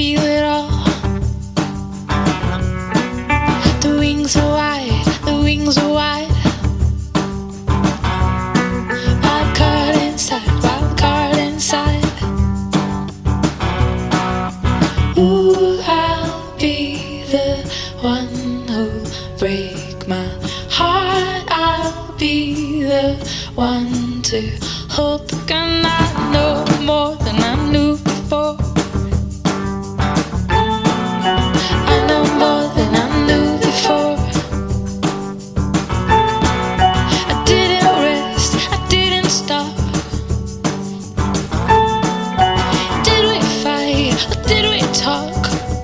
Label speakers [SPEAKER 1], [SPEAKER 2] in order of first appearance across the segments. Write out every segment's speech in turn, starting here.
[SPEAKER 1] feel it all. The wings are wide, the wings are wide. Wild card inside, wild card inside. Ooh, I'll be the one who'll break my heart. I'll be the one to hold the gun. I know more than I knew before. I know more than I knew before. I didn't rest, I didn't stop. Did we fight or did we talk?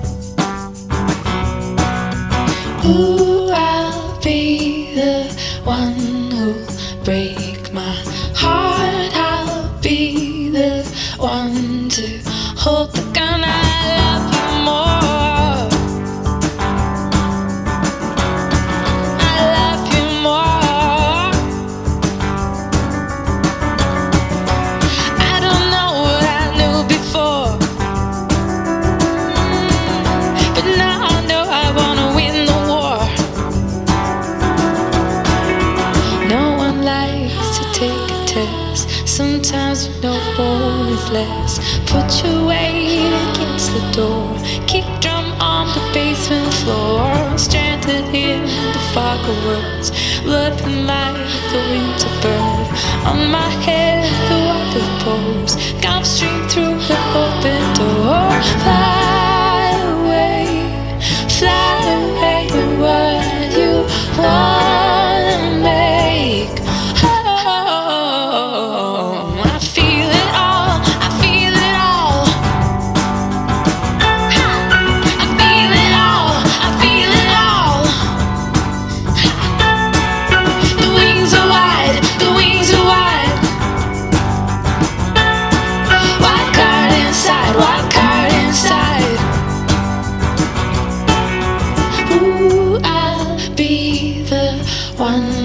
[SPEAKER 1] Ooh, I'll be the one who'll break my heart. I'll be the one to hold the gun. I love you more. I love you more. I don't know what I knew before, but now I know I wanna win the war. No one likes to take a test. Sometimes you know more is less. Put your weight against the door. Kick drum on the basement floor. Stranded in the fog of words. Loving like the winter bird. On my head the water pours. Gulf stream through the open door. Fly away what you wanna make. Oh, I feel it all, I feel it all. I feel it all, I feel it all. The wings are wide, the wings are wide. Wild card inside, wild card inside. Ooh, I'll be the one